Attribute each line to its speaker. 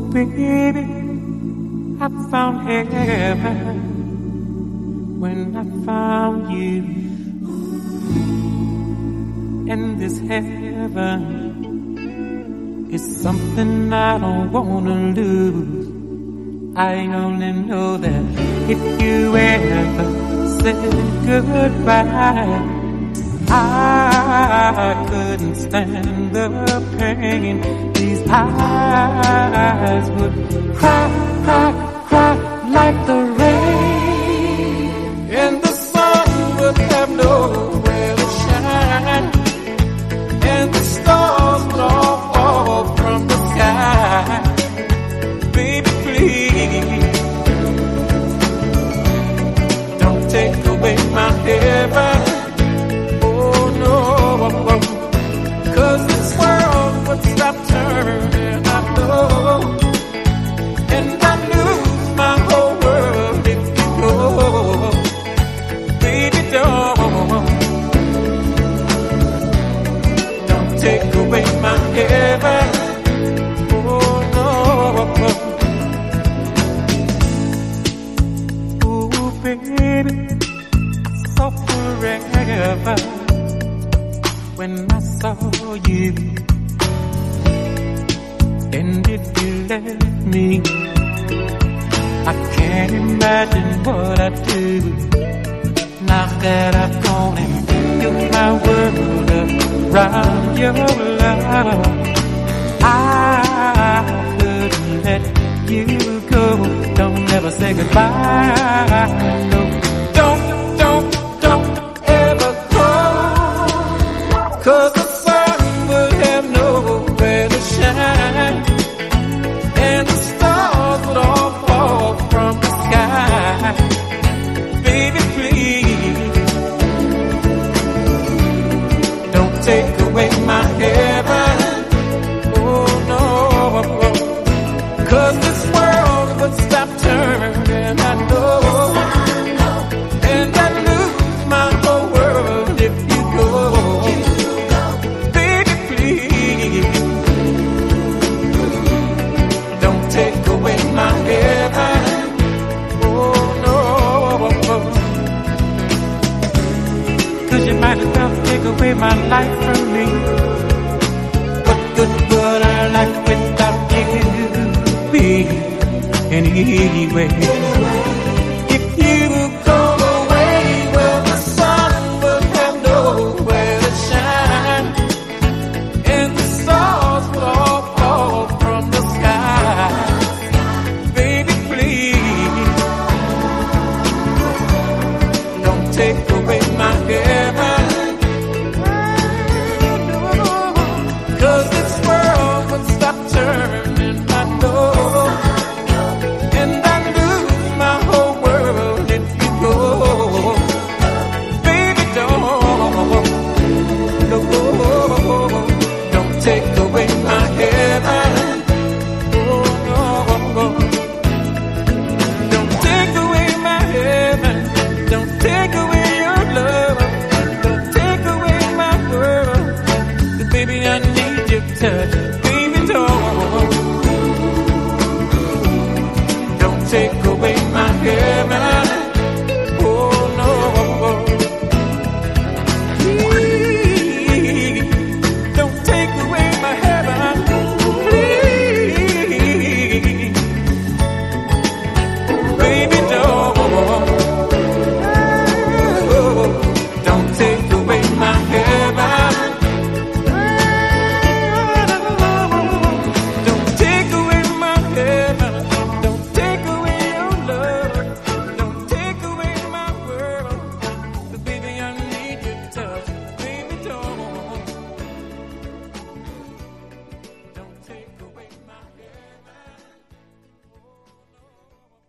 Speaker 1: baby, I found heaven when I found you. And this heaven is something I don't wanna lose. I only know that if you ever said goodbye, I couldn't stand the pain. These eyes would cry, cry, cry like the rain, and the sun would have nowhere to shine, and the stars would all fall from the sky. Baby, please, don't take away my heaven. Oh no, 'cause this world would stop turning, I know, and I lose my whole world if you go. Baby, don't take away my heaven. Oh no. Oh baby, so forever when I saw you, and if you left me, I can't imagine what I'd do. Now that I've gone and built my world around your love, I couldn't let you go. Don't ever say goodbye. No, don't ever go. 'Cause the sun would have nowhere to shine, and the stars would all fall from the sky. Baby, please, don't take away my heaven. Oh no, 'cause this world would stop turning, I know, and I lose my whole world if you go. Baby, please, don't take away my heaven. Oh no, 'cause you might as well take away my life from me. What good would our life without you be anyway? If you go away, well, the sun will have nowhere to shine, and the stars will all fall from the sky. Baby, please, don't take away my heaven. 'Cause this world